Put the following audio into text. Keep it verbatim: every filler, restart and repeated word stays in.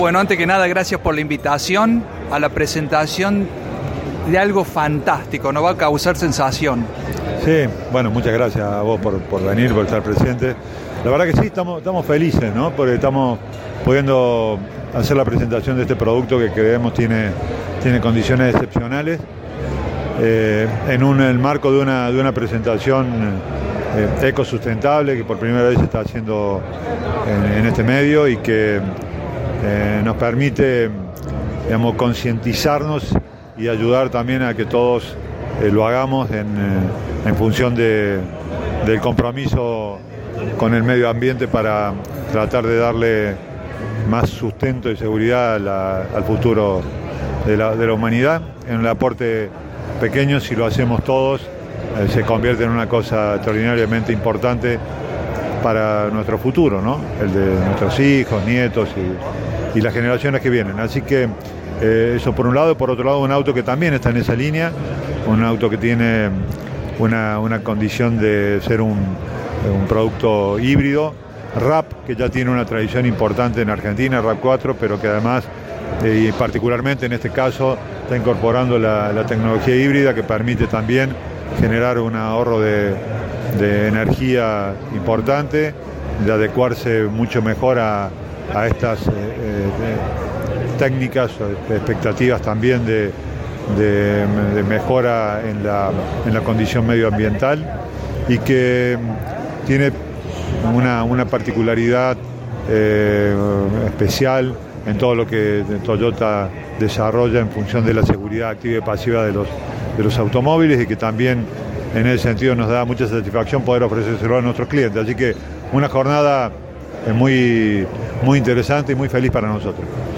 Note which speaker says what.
Speaker 1: Bueno, antes que nada, gracias por la invitación a la presentación de algo fantástico, nos va a causar sensación.
Speaker 2: Sí, bueno, muchas gracias a vos por, por venir, por estar presente. La verdad que sí, estamos, estamos felices, ¿no? Porque estamos pudiendo hacer la presentación de este producto que creemos tiene, tiene condiciones excepcionales, eh, en un, el marco de una, de una presentación eh, ecosustentable que por primera vez se está haciendo en, en este medio y que Eh, nos permite, digamos, concientizarnos y ayudar también a que todos eh, lo hagamos en, eh, en función de, del compromiso con el medio ambiente para tratar de darle más sustento y seguridad a la, al futuro de la, de la humanidad. En el aporte pequeño, si lo hacemos todos, eh, se convierte en una cosa extraordinariamente importante para nuestro futuro, ¿no? El de nuestros hijos, nietos y, y las generaciones que vienen. Así que eh, eso por un lado, y por otro lado un auto que también está en esa línea, un auto que tiene una, una condición de ser un, un producto híbrido, R A P, que ya tiene una tradición importante en Argentina, R A P cuatro, pero que además, eh, y particularmente en este caso, está incorporando la, la tecnología híbrida que permite también generar un ahorro de de energía importante, de adecuarse mucho mejor a, a estas eh, eh, técnicas, expectativas también de, de, de mejora en la, en la condición medioambiental, y que tiene una, una particularidad eh, especial en todo lo que Toyota desarrolla en función de la seguridad activa y pasiva de los, de los automóviles, y que también en ese sentido nos da mucha satisfacción poder ofrecérselo a nuestros clientes. Así que una jornada muy, muy interesante y muy feliz para nosotros.